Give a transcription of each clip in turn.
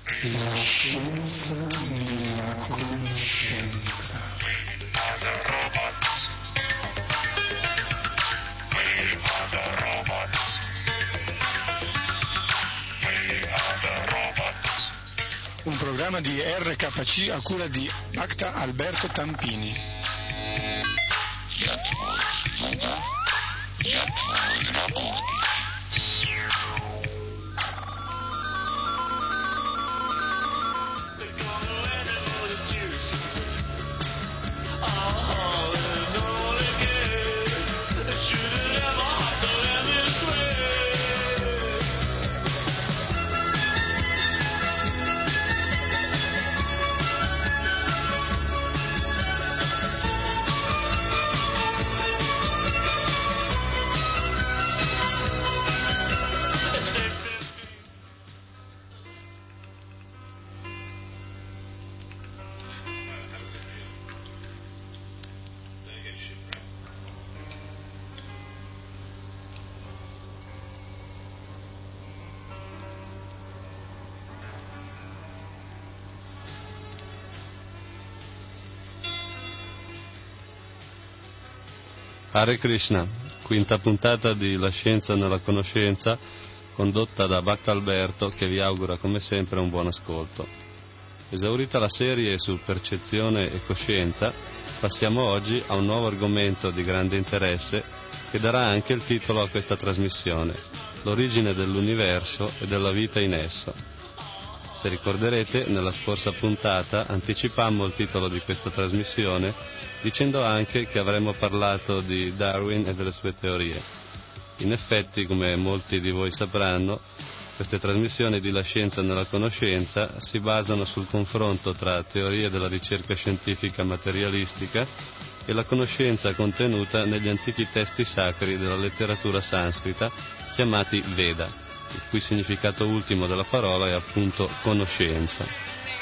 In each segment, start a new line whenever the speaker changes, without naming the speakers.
La scienza nella conoscenza. Un programma di RKC a cura di Acta Alberto Tampini.
Hare Krishna, quinta puntata di La Scienza nella Conoscenza, condotta da Bhakta Alberto, che vi augura come sempre un buon ascolto. Esaurita la serie su percezione e coscienza, passiamo oggi a un nuovo argomento di grande interesse che darà anche il titolo a questa trasmissione: l'origine dell'universo e della vita in esso. Se ricorderete, nella scorsa puntata anticipammo il titolo di questa trasmissione dicendo anche che avremmo parlato di Darwin e delle sue teorie. In effetti, come molti di voi sapranno, queste trasmissioni di La Scienza nella Conoscenza si basano sul confronto tra teorie della ricerca scientifica materialistica e la conoscenza contenuta negli antichi testi sacri della letteratura sanscrita chiamati Veda, il cui significato ultimo della parola è appunto conoscenza.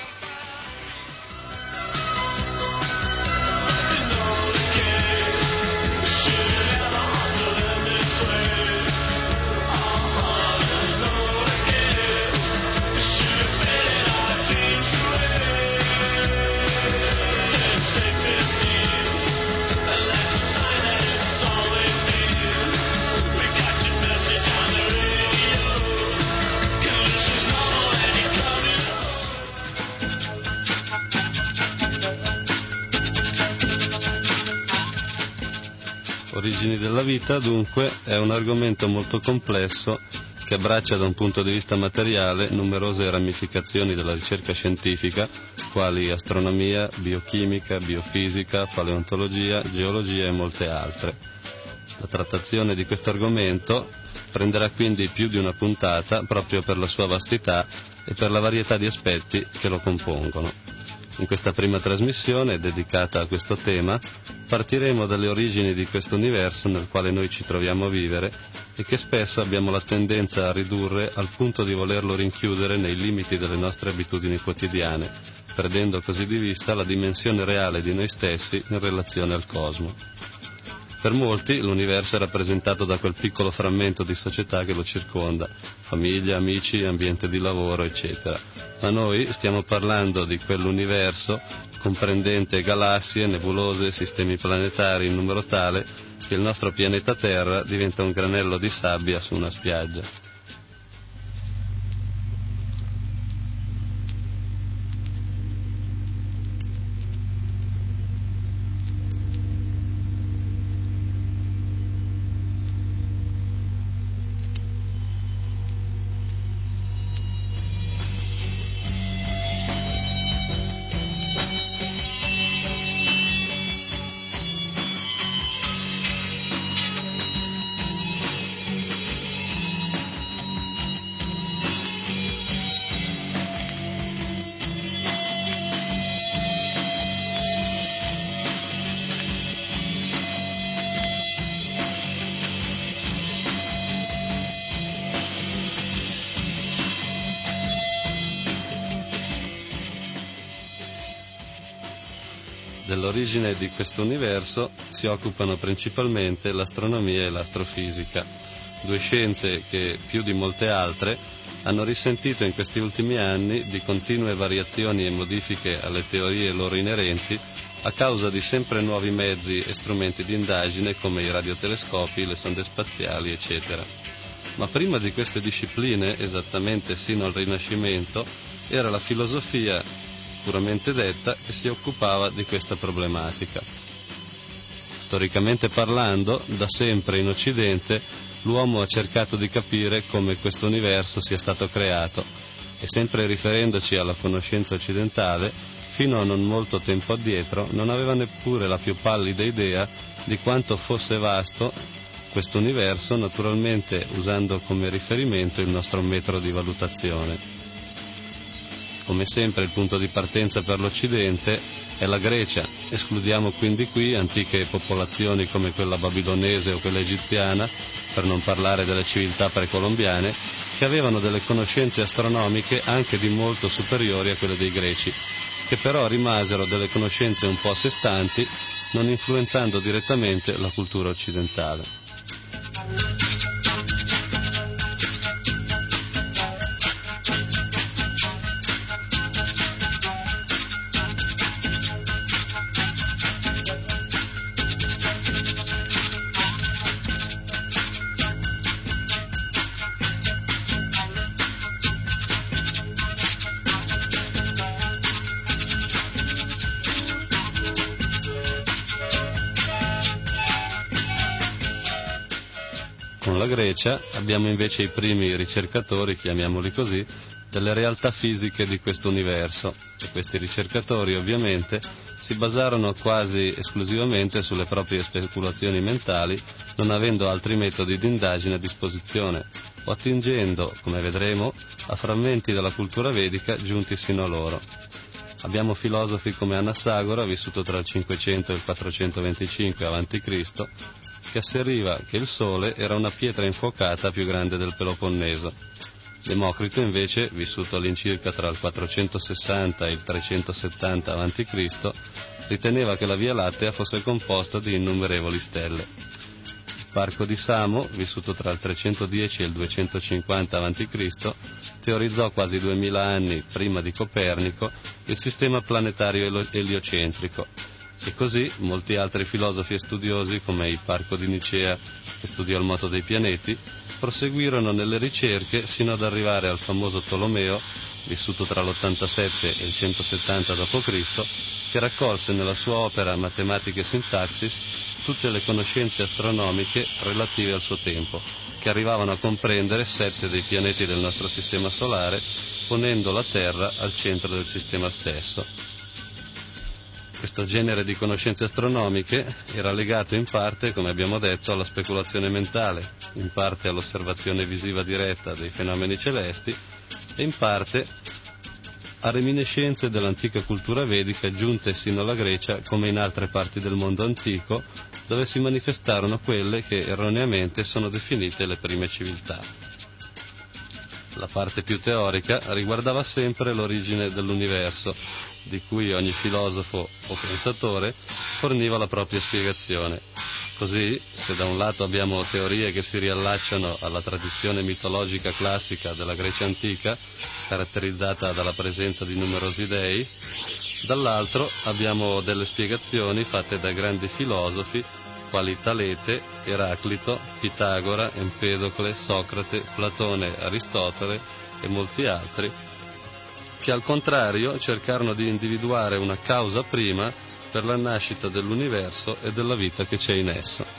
Origini della vita, dunque, è un argomento molto complesso che abbraccia da un punto di vista materiale numerose ramificazioni della ricerca scientifica, quali astronomia, biochimica, biofisica, paleontologia, geologia e molte altre. La trattazione di questo argomento prenderà quindi più di una puntata proprio per la sua vastità e per la varietà di aspetti che lo compongono. In questa prima trasmissione, dedicata a questo tema, partiremo dalle origini di questo universo nel quale noi ci troviamo a vivere e che spesso abbiamo la tendenza a ridurre al punto di volerlo rinchiudere nei limiti delle nostre abitudini quotidiane, perdendo così di vista la dimensione reale di noi stessi in relazione al cosmo. Per molti l'universo è rappresentato da quel piccolo frammento di società che lo circonda, famiglia, amici, ambiente di lavoro, eccetera. Ma noi stiamo parlando di quell'universo comprendente galassie, nebulose, sistemi planetari in numero tale che il nostro pianeta Terra diventa un granello di sabbia su una spiaggia. Dell'origine di questo universo si occupano principalmente l'astronomia e l'astrofisica. due scienze che, più di molte altre, hanno risentito in questi ultimi anni di continue variazioni e modifiche alle teorie loro inerenti a causa di sempre nuovi mezzi e strumenti di indagine come i radiotelescopi, le sonde spaziali, eccetera. Ma prima di queste discipline, esattamente sino al Rinascimento, era la filosofia, puramente detta, che si occupava di questa problematica. Storicamente parlando, da sempre in Occidente l'uomo ha cercato di capire come questo universo sia stato creato e, sempre riferendoci alla conoscenza occidentale, fino a non molto tempo addietro non aveva neppure la più pallida idea di quanto fosse vasto questo universo, naturalmente usando come riferimento il nostro metro di valutazione. Come sempre il punto di partenza per l'Occidente è la Grecia. Escludiamo quindi qui antiche popolazioni come quella babilonese o quella egiziana, per non parlare delle civiltà precolombiane, che avevano delle conoscenze astronomiche anche di molto superiori a quelle dei greci, che però rimasero delle conoscenze un po' a sé stanti, non influenzando direttamente la cultura occidentale. Con la Grecia abbiamo invece i primi ricercatori, chiamiamoli così, delle realtà fisiche di questo universo, e questi ricercatori ovviamente si basarono quasi esclusivamente sulle proprie speculazioni mentali, non avendo altri metodi di indagine a disposizione, o attingendo, come vedremo, a frammenti della cultura vedica giunti sino a loro. Abbiamo filosofi come Anassagora, vissuto tra il 500 e il 425 a.C., che asseriva che il Sole era una pietra infuocata più grande del Peloponneso. Democrito invece, vissuto all'incirca tra il 460 e il 370 a.C., riteneva che la Via Lattea fosse composta di innumerevoli stelle. Parco di Samo, vissuto tra il 310 e il 250 a.C., teorizzò quasi 2000 anni prima di Copernico il sistema planetario eliocentrico. E così molti altri filosofi e studiosi, come Ipparco di Nicea, che studiò il moto dei pianeti, proseguirono nelle ricerche sino ad arrivare al famoso Tolomeo, vissuto tra l'87 e il 170 d.C., che raccolse nella sua opera Mathematica e Syntaxis tutte le conoscenze astronomiche relative al suo tempo, che arrivavano a comprendere 7 dei pianeti del nostro sistema solare, ponendo la Terra al centro del sistema stesso. Questo genere di conoscenze astronomiche era legato in parte, come abbiamo detto, alla speculazione mentale, in parte all'osservazione visiva diretta dei fenomeni celesti e in parte a reminiscenze dell'antica cultura vedica giunte sino alla Grecia, come in altre parti del mondo antico, dove si manifestarono quelle che erroneamente sono definite le prime civiltà. La parte più teorica riguardava sempre l'origine dell'universo, di cui ogni filosofo o pensatore forniva la propria spiegazione. Così, se da un lato abbiamo teorie che si riallacciano alla tradizione mitologica classica della Grecia antica, caratterizzata dalla presenza di numerosi dei, dall'altro abbiamo delle spiegazioni fatte da grandi filosofi quali Talete, Eraclito, Pitagora, Empedocle, Socrate, Platone, Aristotele e molti altri, che al contrario cercarono di individuare una causa prima per la nascita dell'universo e della vita che c'è in esso.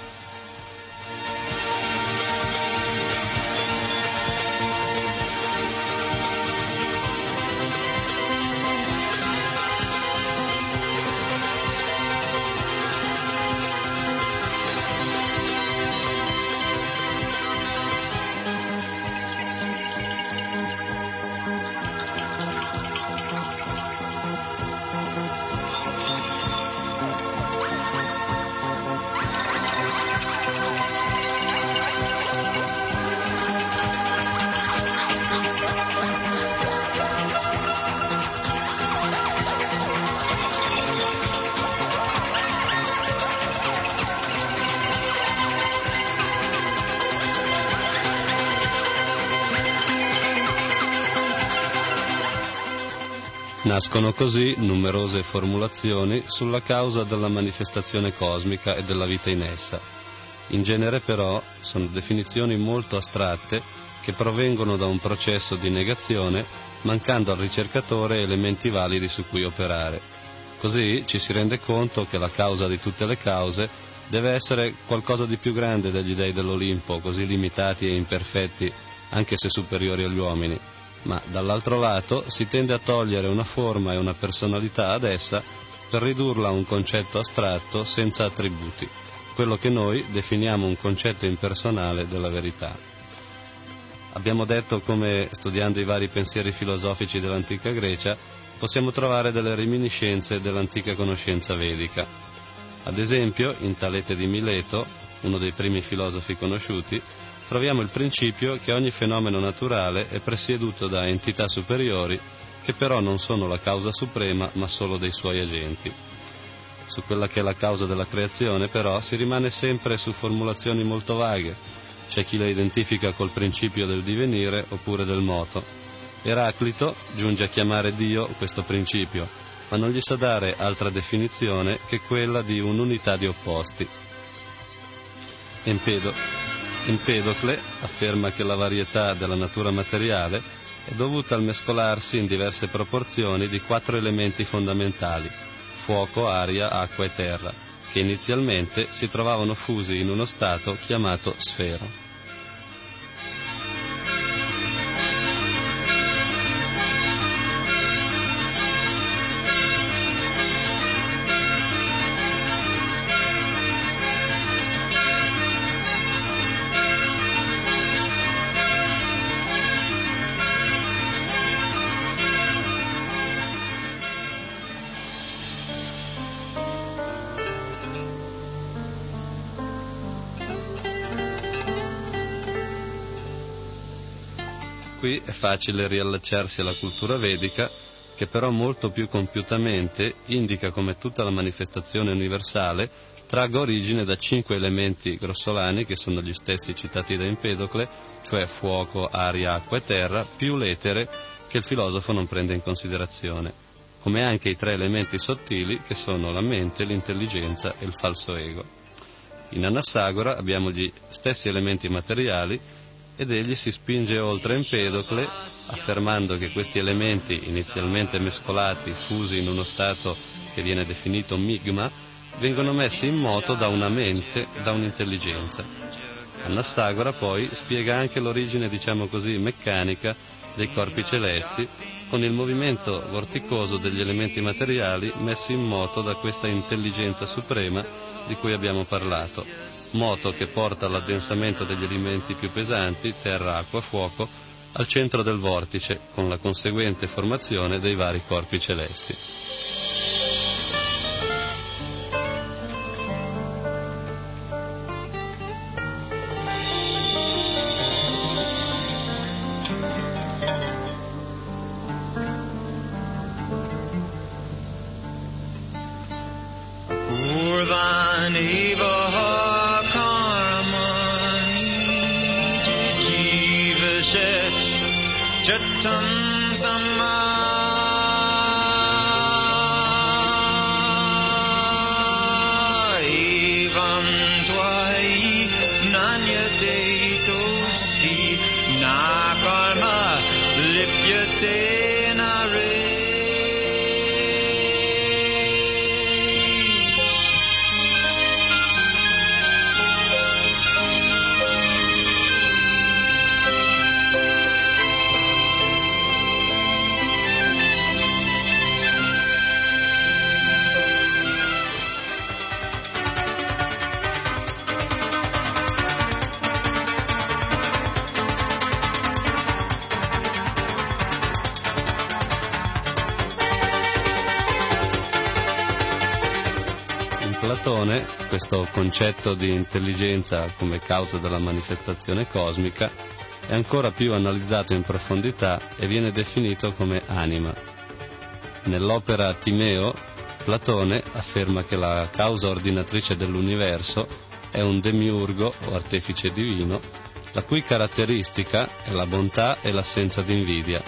Nascono così numerose formulazioni sulla causa della manifestazione cosmica e della vita in essa. In genere però sono definizioni molto astratte che provengono da un processo di negazione, mancando al ricercatore elementi validi su cui operare. Così ci si rende conto che la causa di tutte le cause deve essere qualcosa di più grande degli dei dell'Olimpo, così limitati e imperfetti, anche se superiori agli uomini. Ma dall'altro lato si tende a togliere una forma e una personalità ad essa per ridurla a un concetto astratto senza attributi, quello che noi definiamo un concetto impersonale della verità. Abbiamo detto come, studiando i vari pensieri filosofici dell'antica Grecia, possiamo trovare delle reminiscenze dell'antica conoscenza vedica. Ad esempio, in Talete di Mileto, uno dei primi filosofi conosciuti, troviamo il principio che ogni fenomeno naturale è presieduto da entità superiori che però non sono la causa suprema ma solo dei suoi agenti. Su quella che è la causa della creazione però si rimane sempre su formulazioni molto vaghe. C'è chi la identifica col principio del divenire oppure del moto. Eraclito giunge a chiamare Dio questo principio, ma non gli sa dare altra definizione che quella di un'unità di opposti. Empedocle afferma che la varietà della natura materiale è dovuta al mescolarsi in diverse proporzioni di 4 elementi fondamentali: fuoco, aria, acqua e terra, che inizialmente si trovavano fusi in uno stato chiamato sfera. Qui è facile riallacciarsi alla cultura vedica, che però molto più compiutamente indica come tutta la manifestazione universale tragga origine da 5 elementi grossolani, che sono gli stessi citati da Empedocle, cioè fuoco, aria, acqua e terra, più l'etere, che il filosofo non prende in considerazione, come anche i 3 elementi sottili, che sono la mente, l'intelligenza e il falso ego. In Anassagora abbiamo gli stessi elementi materiali, ed egli si spinge oltre Empedocle, affermando che questi elementi, inizialmente mescolati, fusi in uno stato che viene definito migma, vengono messi in moto da una mente, da un'intelligenza. Anassagora poi spiega anche l'origine, diciamo così, meccanica dei corpi celesti, con il movimento vorticoso degli elementi materiali messi in moto da questa intelligenza suprema di cui abbiamo parlato, moto che porta all'addensamento degli elementi più pesanti, terra, acqua, fuoco, al centro del vortice, con la conseguente formazione dei vari corpi celesti. Platone, questo concetto di intelligenza come causa della manifestazione cosmica è ancora più analizzato in profondità e viene definito come anima. Nell'opera Timeo, Platone afferma che la causa ordinatrice dell'universo è un demiurgo o artefice divino, la cui caratteristica è la bontà e l'assenza di invidia,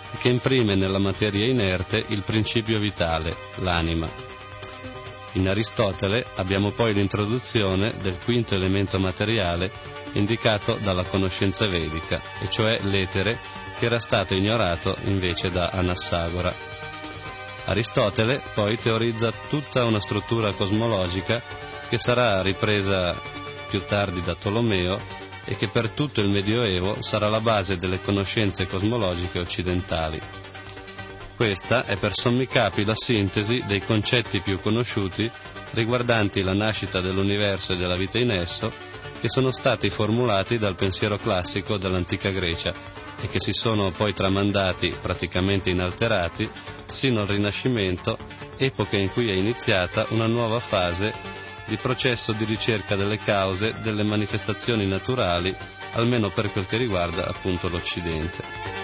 che imprime nella materia inerte il principio vitale, l'anima. In Aristotele abbiamo poi l'introduzione del quinto elemento materiale indicato dalla conoscenza vedica, e cioè l'etere, che era stato ignorato invece da Anassagora. Aristotele poi teorizza tutta una struttura cosmologica che sarà ripresa più tardi da Tolomeo e che per tutto il Medioevo sarà la base delle conoscenze cosmologiche occidentali. Questa è per sommi capi la sintesi dei concetti più conosciuti riguardanti la nascita dell'universo e della vita in esso, che sono stati formulati dal pensiero classico dell'antica Grecia e che si sono poi tramandati praticamente inalterati sino al Rinascimento, epoca in cui è iniziata una nuova fase di processo di ricerca delle cause delle manifestazioni naturali, almeno per quel che riguarda appunto l'Occidente.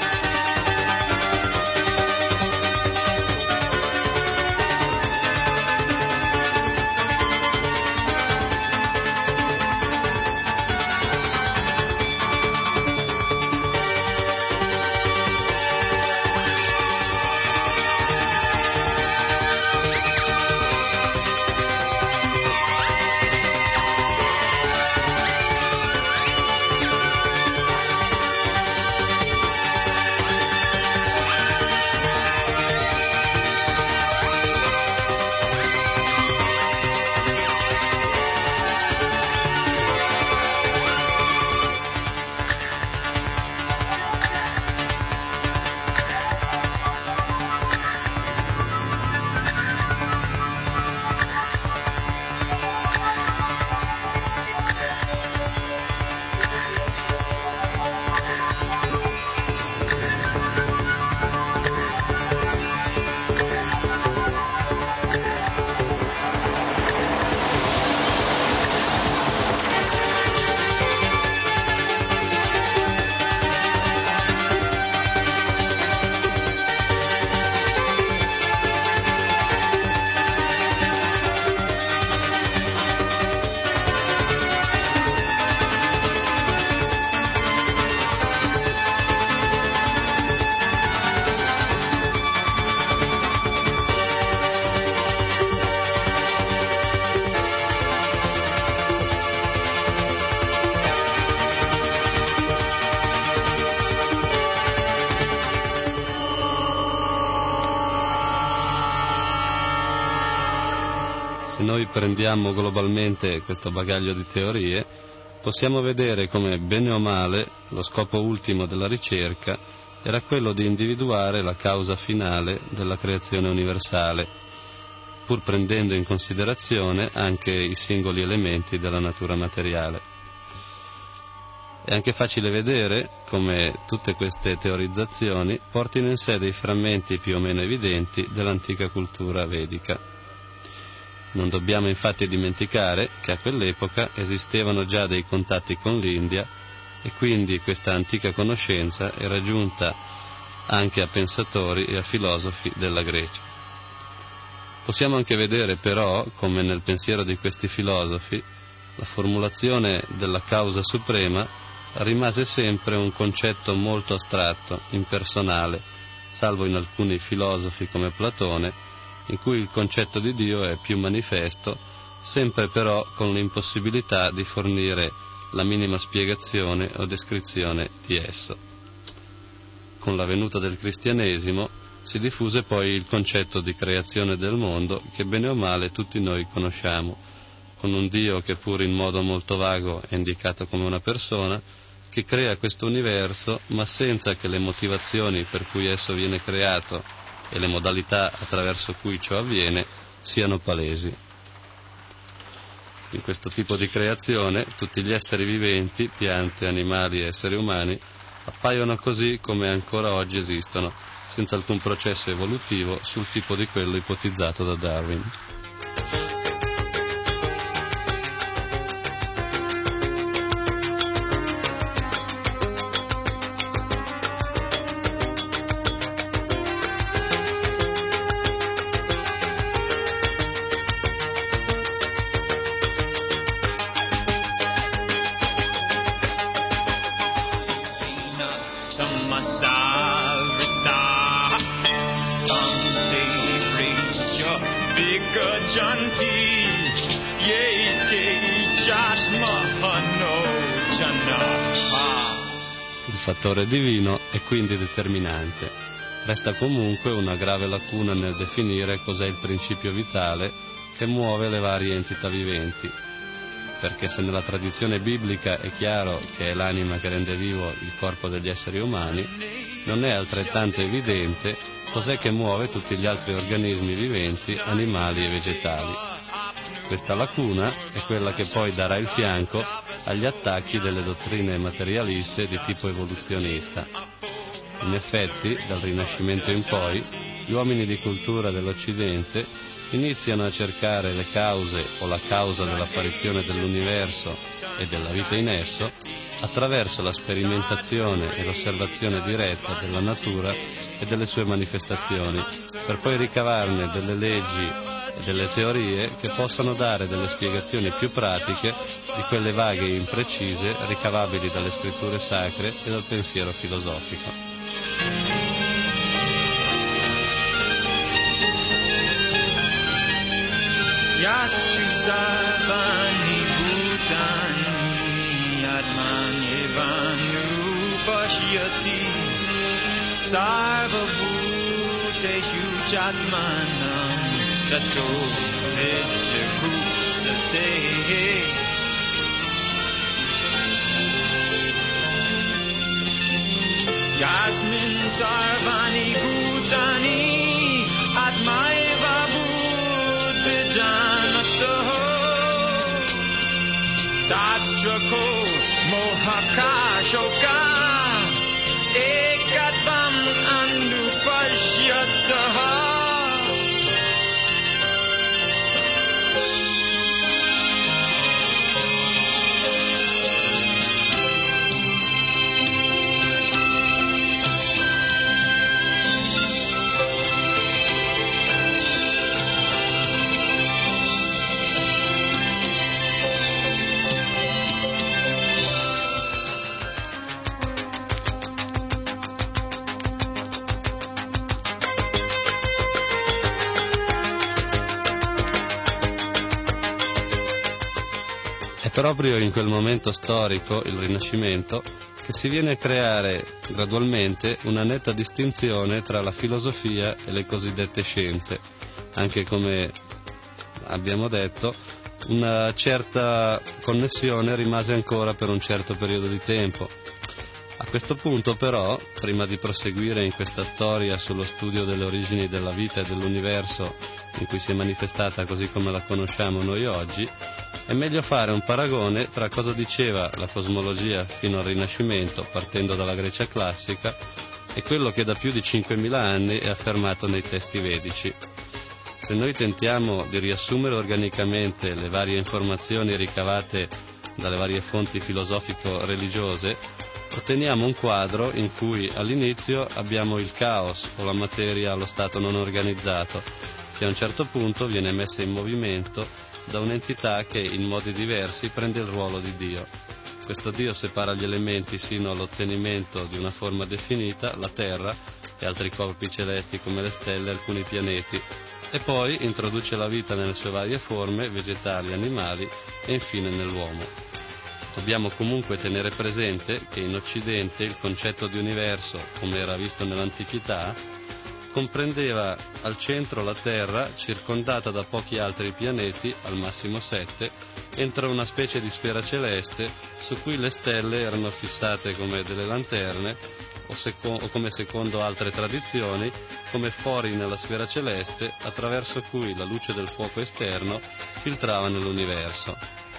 Se noi prendiamo globalmente questo bagaglio di teorie, possiamo vedere come, bene o male, lo scopo ultimo della ricerca era quello di individuare la causa finale della creazione universale, pur prendendo in considerazione anche i singoli elementi della natura materiale. È anche facile vedere come tutte queste teorizzazioni portino in sé dei frammenti più o meno evidenti dell'antica cultura vedica. Non dobbiamo infatti dimenticare che a quell'epoca esistevano già dei contatti con l'India e quindi questa antica conoscenza era giunta anche a pensatori e a filosofi della Grecia. Possiamo anche vedere però come nel pensiero di questi filosofi la formulazione della causa suprema rimase sempre un concetto molto astratto, impersonale, salvo in alcuni filosofi come Platone, in cui il concetto di Dio è più manifesto, sempre però con l'impossibilità di fornire la minima spiegazione o descrizione di esso. Con la venuta del cristianesimo si diffuse poi il concetto di creazione del mondo che bene o male tutti noi conosciamo, con un Dio che pur in modo molto vago è indicato come una persona, che crea questo universo ma senza che le motivazioni per cui esso viene creato e le modalità attraverso cui ciò avviene siano palesi. In questo tipo di creazione tutti gli esseri viventi, piante, animali e esseri umani, appaiono così come ancora oggi esistono, senza alcun processo evolutivo sul tipo di quello ipotizzato da Darwin.
Samasa
Il fattore divino è quindi determinante. Resta comunque una grave lacuna nel definire cos'è il principio vitale che muove le varie entità viventi, perché se nella tradizione biblica è chiaro che è l'anima che rende vivo il corpo degli esseri umani, non è altrettanto evidente cos'è che muove tutti gli altri organismi viventi, animali e vegetali. Questa lacuna è quella che poi darà il fianco agli attacchi delle dottrine materialiste di tipo evoluzionista. In effetti, dal Rinascimento in poi, gli uomini di cultura dell'Occidente iniziano a cercare le cause o la causa dell'apparizione dell'universo e della vita in esso attraverso la sperimentazione e l'osservazione diretta della natura e delle sue manifestazioni, per poi ricavarne delle leggi e delle teorie che possano dare delle spiegazioni più pratiche di quelle vaghe e imprecise ricavabili dalle scritture sacre e dal pensiero filosofico.
Yastu sarvani bhutani atmanyevanu pashyati sarva bhuteshu chatmanam tato nidhibhusate. Yasmin sarvani bhutani atmayeva bhutijanato tatrako mohakashoka ekatvam anupashyataha.
Proprio in quel momento storico, il Rinascimento, che si viene a creare gradualmente una netta distinzione tra la filosofia e le cosiddette scienze, anche come abbiamo detto, una certa connessione rimase ancora per un certo periodo di tempo. A questo punto però, prima di proseguire in questa storia sullo studio delle origini della vita e dell'universo in cui si è manifestata così come la conosciamo noi oggi, è meglio fare un paragone tra cosa diceva la cosmologia fino al Rinascimento, partendo dalla Grecia classica, e quello che da più di 5.000 anni è affermato nei testi vedici. Se noi tentiamo di riassumere organicamente le varie informazioni ricavate dalle varie fonti filosofico-religiose, otteniamo un quadro in cui all'inizio abbiamo il caos o la materia allo stato non organizzato, che a un certo punto viene messa in movimento da un'entità che in modi diversi prende il ruolo di Dio. Questo Dio separa gli elementi sino all'ottenimento di una forma definita, la Terra e altri corpi celesti come le stelle e alcuni pianeti, e poi introduce la vita nelle sue varie forme, vegetali, animali e infine nell'uomo. Dobbiamo comunque tenere presente che in Occidente il concetto di universo, come era visto nell'antichità, comprendeva al centro la Terra circondata da pochi altri pianeti, al massimo 7, entro una specie di sfera celeste su cui le stelle erano fissate come delle lanterne o come secondo altre tradizioni, come fori nella sfera celeste attraverso cui la luce del fuoco esterno filtrava nell'universo.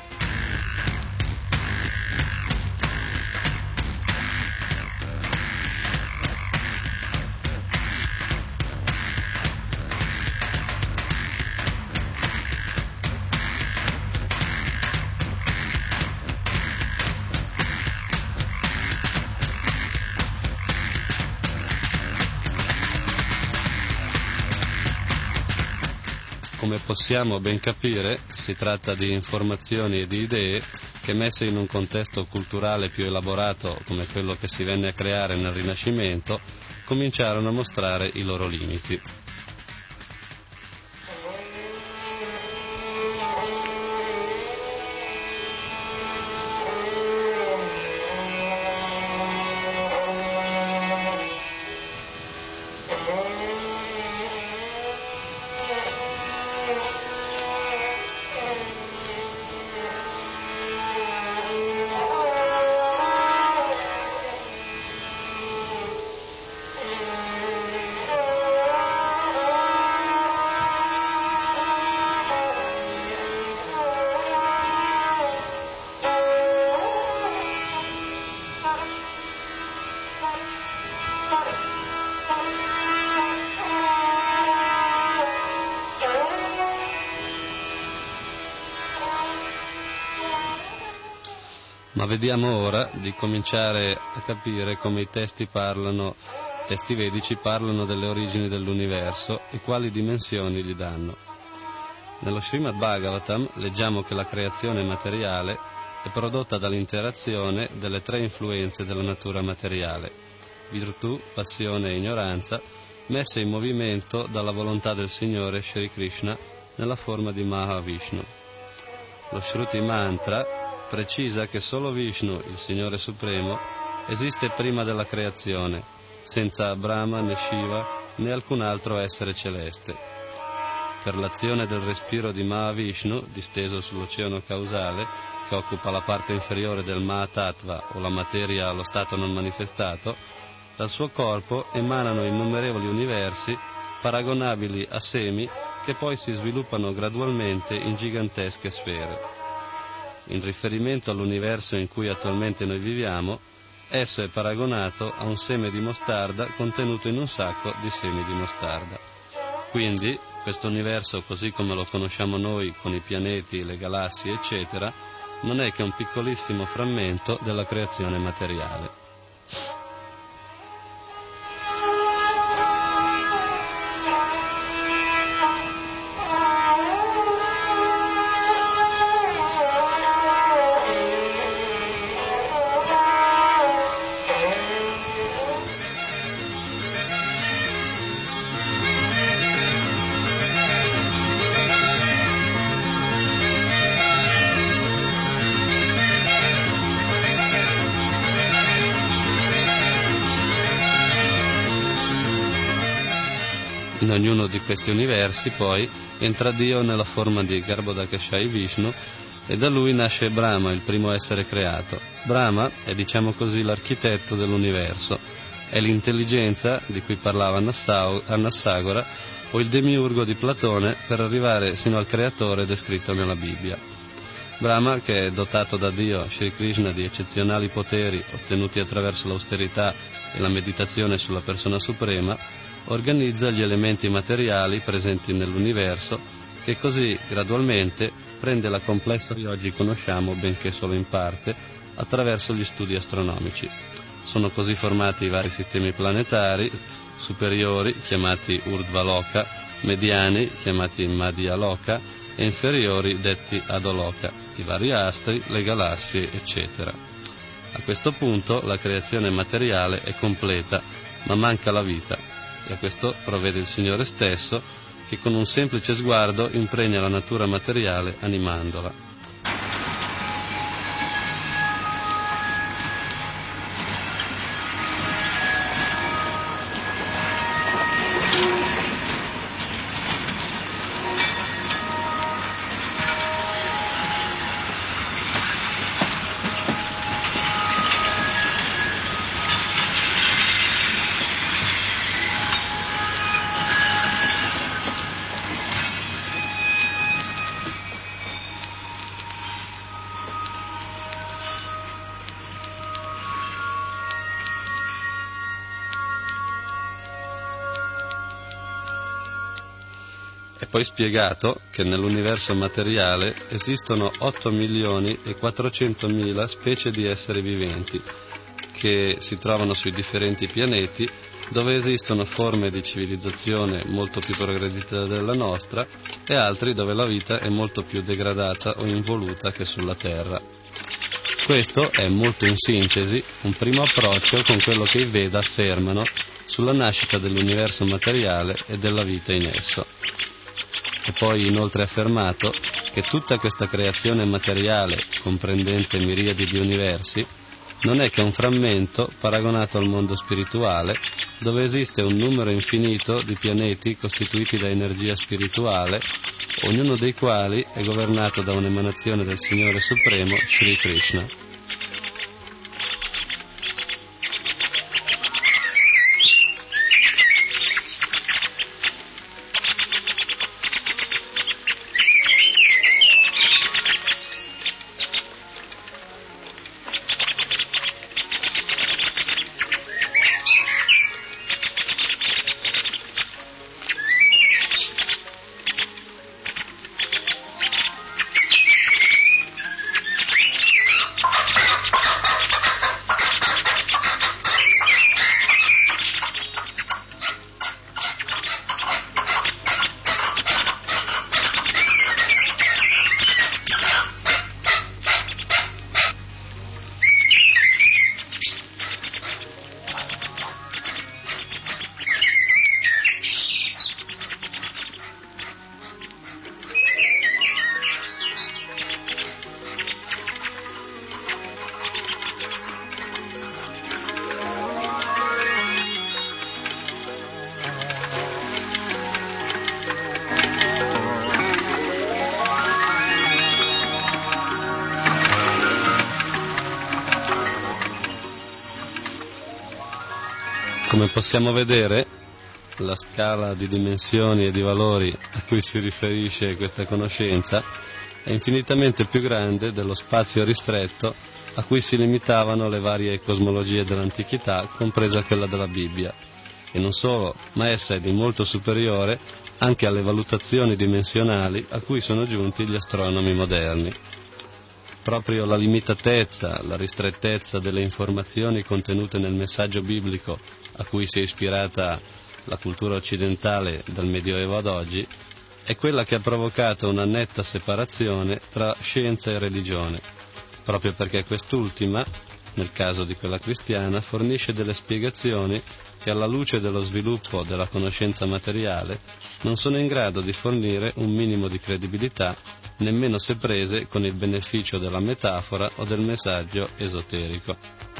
Come possiamo ben capire, si tratta di informazioni e di idee che, messe in un contesto culturale più elaborato come quello che si venne a creare nel Rinascimento, cominciarono a mostrare i loro limiti. Ma vediamo ora di cominciare a capire come i testi vedici parlano delle origini dell'universo e quali dimensioni gli danno. Nello Srimad Bhagavatam leggiamo che la creazione materiale è prodotta dall'interazione delle tre influenze della natura materiale: virtù, passione e ignoranza, messe in movimento dalla volontà del Signore Shri Krishna nella forma di Mahavishnu. Lo Shruti Mantra precisa che solo Vishnu, il Signore Supremo, esiste prima della creazione, senza Brahma né Shiva né alcun altro essere celeste. Per l'azione del respiro di Mahavishnu, disteso sull'oceano causale, che occupa la parte inferiore del Mahatattva o la materia allo stato non manifestato, dal suo corpo emanano innumerevoli universi paragonabili a semi che poi si sviluppano gradualmente in gigantesche sfere. In riferimento all'universo in cui attualmente noi viviamo, esso è paragonato a un seme di mostarda contenuto in un sacco di semi di mostarda. Quindi, questo universo, così come lo conosciamo noi con i pianeti, le galassie, eccetera, non è che un piccolissimo frammento della creazione materiale. In ognuno di questi universi, poi, entra Dio nella forma di Garbhodakashai Vishnu e da lui nasce Brahma, il primo essere creato. Brahma è, diciamo così, l'architetto dell'universo, è l'intelligenza di cui parlava Anassagora o il demiurgo di Platone per arrivare sino al creatore descritto nella Bibbia. Brahma, che è dotato da Dio, Shri Krishna, di eccezionali poteri ottenuti attraverso l'austerità e la meditazione sulla persona suprema, organizza gli elementi materiali presenti nell'universo che così gradualmente prende la complessa che oggi conosciamo, benché solo in parte, attraverso gli studi astronomici. Sono così formati i vari sistemi planetari, superiori, chiamati Urdhvaloka, mediani, chiamati Madhyaloka, e inferiori, detti Adoloka, i vari astri, le galassie, eccetera. A questo punto la creazione materiale è completa, ma manca la vita. E a questo provvede il Signore stesso, che con un semplice sguardo impregna la natura materiale animandola. È poi spiegato che nell'universo materiale esistono 8.400.000 specie di esseri viventi che si trovano sui differenti pianeti dove esistono forme di civilizzazione molto più progredite della nostra e altri dove la vita è molto più degradata o involuta che sulla Terra. Questo è molto in sintesi un primo approccio con quello che i Veda affermano sulla nascita dell'universo materiale e della vita in esso. È poi inoltre affermato che tutta questa creazione materiale, comprendente miriadi di universi, non è che un frammento paragonato al mondo spirituale, dove esiste un numero infinito di pianeti costituiti da energia spirituale, ognuno dei quali è governato da un'emanazione del Signore Supremo, Shri Krishna. Come possiamo vedere, la scala di dimensioni e di valori a cui si riferisce questa conoscenza è infinitamente più grande dello spazio ristretto a cui si limitavano le varie cosmologie dell'antichità, compresa quella della Bibbia. E non solo, ma essa è di molto superiore anche alle valutazioni dimensionali a cui sono giunti gli astronomi moderni. Proprio la limitatezza, la ristrettezza delle informazioni contenute nel messaggio biblico a cui si è ispirata la cultura occidentale dal Medioevo ad oggi è quella che ha provocato una netta separazione tra scienza e religione, proprio perché quest'ultima, nel caso di quella cristiana, fornisce delle spiegazioni che alla luce dello sviluppo della conoscenza materiale non sono in grado di fornire un minimo di credibilità, nemmeno se prese con il beneficio della metafora o del messaggio esoterico.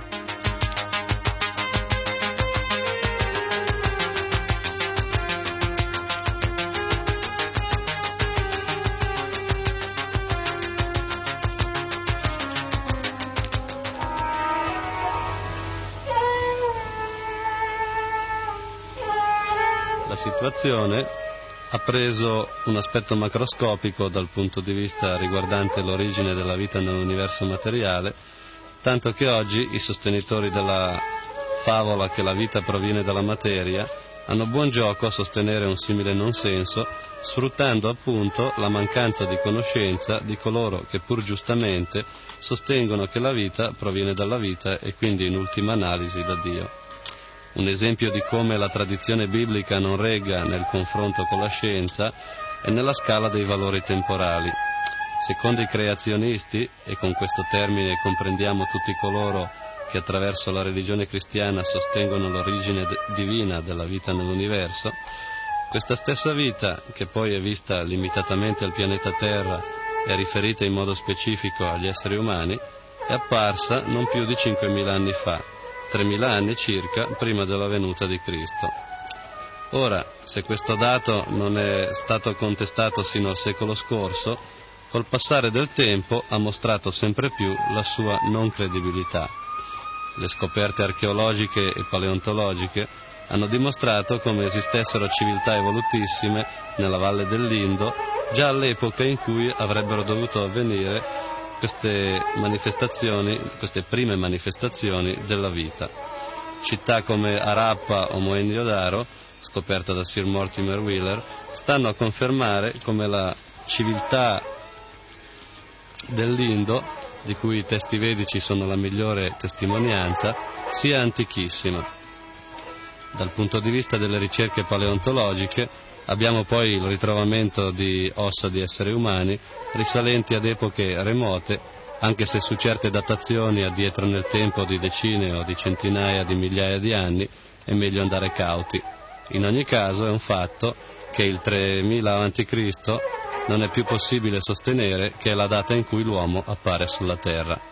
La situazione ha preso un aspetto macroscopico dal punto di vista riguardante l'origine della vita nell'universo materiale, tanto che oggi i sostenitori della favola che la vita proviene dalla materia hanno buon gioco a sostenere un simile nonsenso, sfruttando appunto la mancanza di conoscenza di coloro che pur giustamente sostengono che la vita proviene dalla vita e quindi in ultima analisi da Dio. Un esempio di come la tradizione biblica non regga nel confronto con la scienza è nella scala dei valori temporali. Secondo i creazionisti, e con questo termine comprendiamo tutti coloro che attraverso la religione cristiana sostengono l'origine divina della vita nell'universo, questa stessa vita, che poi è vista limitatamente al pianeta Terra e riferita in modo specifico agli esseri umani, è apparsa non più di 5.000 anni fa, 3.000 anni circa prima della venuta di Cristo. Ora, se questo dato non è stato contestato sino al secolo scorso, col passare del tempo ha mostrato sempre più la sua non credibilità. Le scoperte archeologiche e paleontologiche hanno dimostrato come esistessero civiltà evolutissime nella valle dell'Indo già all'epoca in cui avrebbero dovuto avvenire queste prime manifestazioni della vita. Città come Harappa o Mohenjo-Daro, scoperta da Sir Mortimer Wheeler, stanno a confermare come la civiltà dell'Indo, di cui i testi vedici sono la migliore testimonianza, sia antichissima. Dal punto di vista delle ricerche paleontologiche abbiamo poi il ritrovamento di ossa di esseri umani risalenti ad epoche remote, anche se su certe datazioni addietro nel tempo di decine o di centinaia di migliaia di anni è meglio andare cauti. In ogni caso è un fatto che il 3000 a.C. non è più possibile sostenere che è la data in cui l'uomo appare sulla Terra.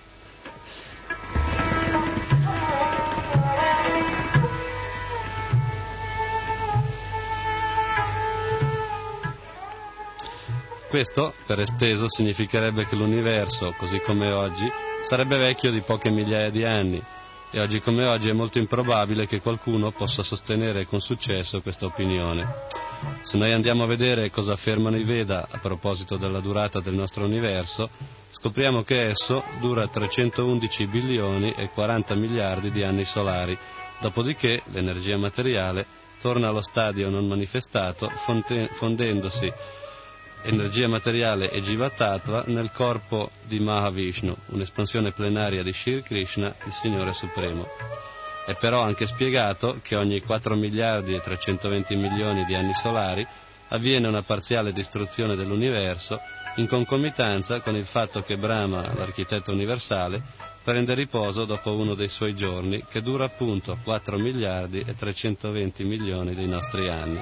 Questo, per esteso, significherebbe che l'universo, così come oggi, sarebbe vecchio di poche migliaia di anni, e oggi come oggi è molto improbabile che qualcuno possa sostenere con successo questa opinione. Se noi andiamo a vedere cosa affermano i Veda a proposito della durata del nostro universo, scopriamo che esso dura 311 bilioni e 40 miliardi di anni solari, dopodiché l'energia materiale torna allo stadio non manifestato, fondendosi energia materiale e Jivatattva nel corpo di Mahavishnu, un'espansione plenaria di Shri Krishna, il Signore Supremo. È però anche spiegato che ogni 4 miliardi e 320 milioni di anni solari avviene una parziale distruzione dell'universo in concomitanza con il fatto che Brahma, l'architetto universale, prende riposo dopo uno dei suoi giorni, che dura appunto 4 miliardi e 320 milioni dei nostri anni.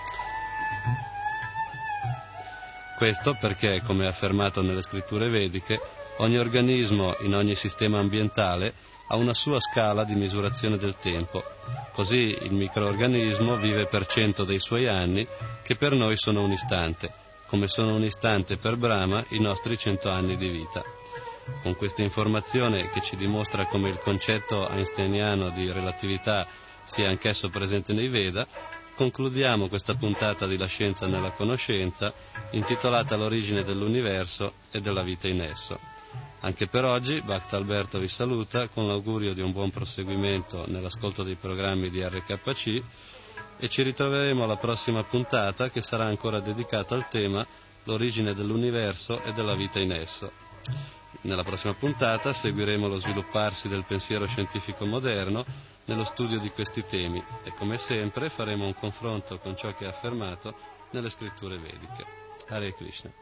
Questo perché, come affermato nelle scritture vediche, ogni organismo in ogni sistema ambientale ha una sua scala di misurazione del tempo. Così il microorganismo vive per 100 dei suoi anni, che per noi sono un istante, come sono un istante per Brahma i nostri 100 anni di vita. Con questa informazione, che ci dimostra come il concetto einsteiniano di relatività sia anch'esso presente nei Veda, concludiamo questa puntata di La Scienza nella Conoscenza, intitolata L'origine dell'universo e della vita in esso. Anche per oggi Bhakta Alberto vi saluta con l'augurio di un buon proseguimento nell'ascolto dei programmi di RKC e ci ritroveremo alla prossima puntata, che sarà ancora dedicata al tema L'origine dell'universo e della vita in esso. Nella prossima puntata seguiremo lo svilupparsi del pensiero scientifico moderno nello studio di questi temi e, come sempre, faremo un confronto con ciò che è affermato nelle scritture vediche. Hare Krishna.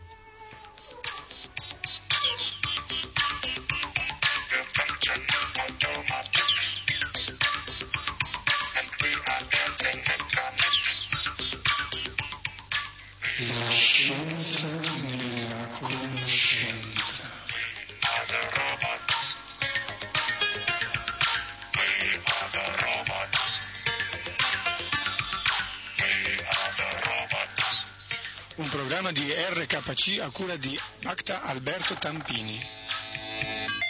La scienza nella conoscenza. Un programma di RKC a cura di Bhakta Alberto Tampini.